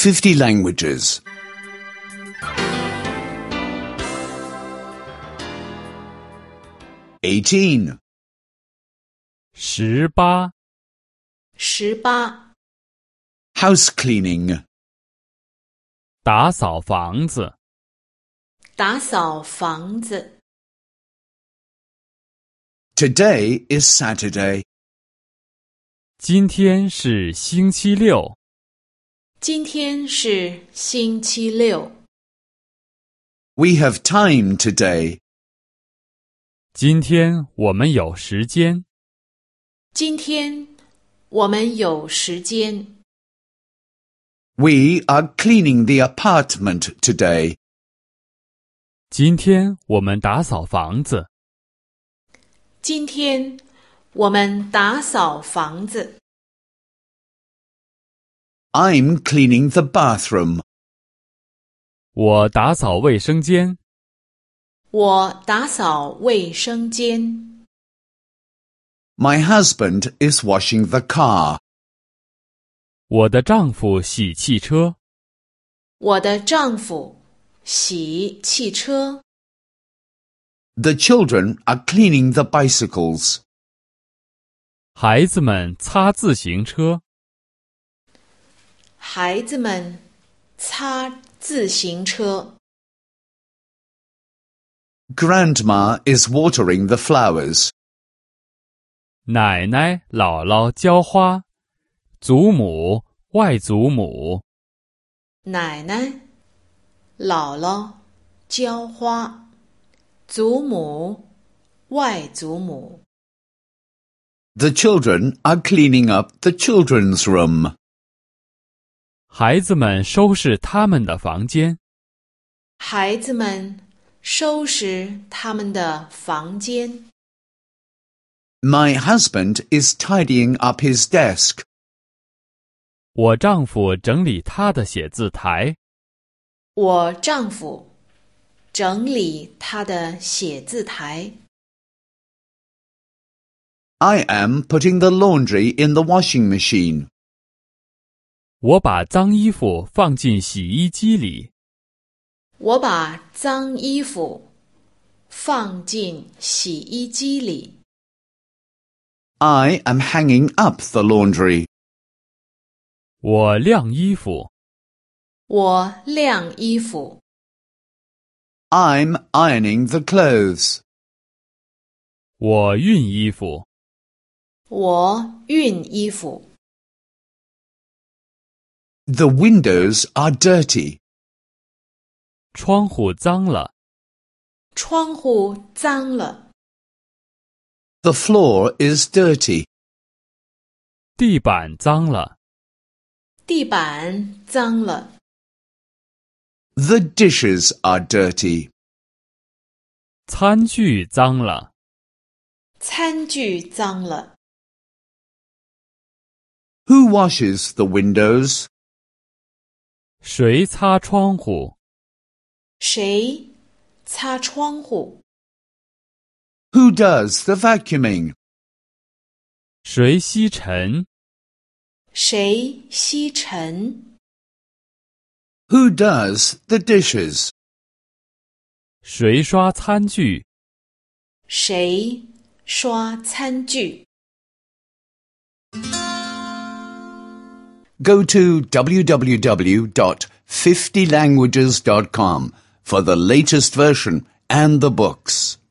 50 languages. 18. 18. House cleaning. 打扫房子。 Today is Saturday. 今天是星期六。 We have time today. 今天我们有时间。 We are cleaning the apartment today. 今天我们打扫房子。 I'm cleaning the bathroom. 我打扫卫生间。 My husband is washing the car. 我的丈夫洗汽车。 The children are cleaning the bicycles. 孩子们擦自行车。 Grandma is watering the flowers. 奶奶、姥姥浇花。祖母、外祖母。 The children are cleaning up the children's room. 孩子们收拾他们的房间。 My husband is tidying up his desk. 我丈夫整理他的写字台。 I am putting the laundry in the washing machine. 我把脏衣服放进洗衣机里。 I am hanging up the laundry. 我晾衣服。 I'm ironing the clothes. 我熨衣服。 The windows are dirty. 窗户脏了。 The floor is dirty. 地板脏了。 The dishes are dirty. 餐具脏了。 Who washes the windows? 谁擦窗户？ Who does the vacuuming? 谁吸尘？ Who does the dishes? 谁刷餐具？ Go to www.50languages.com for the latest version and the books.